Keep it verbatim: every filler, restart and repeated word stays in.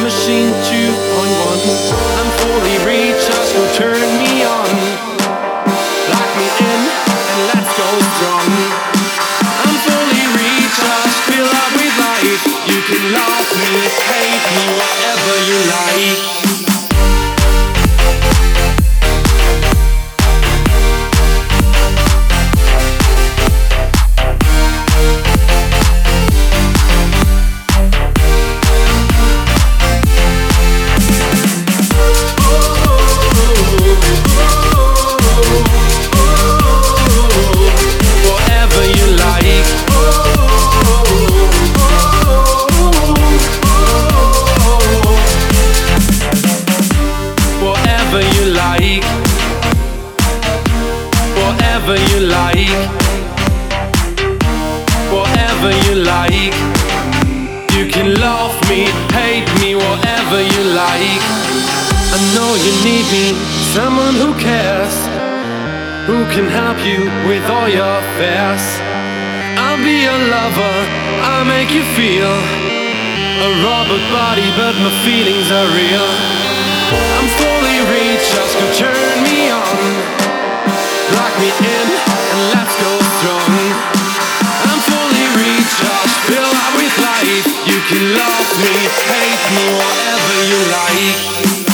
Machine two point one. I'm fully recharged, go turn me on. Lock me in and let's go strong. I'm fully recharged, fill up with life. You can love me, hate me, whatever you like. Whatever you like, whatever you like. You can love me, hate me, whatever you like. I know you need me, someone who cares, who can help you with all your affairs. I'll be your lover, I'll make you feel a robot body, but my feelings are real. I'm fully recharged, go turn me on. Lock me in and let's go strong. I'm fully recharged, fill up with life. You can love me, hate me, whatever you like.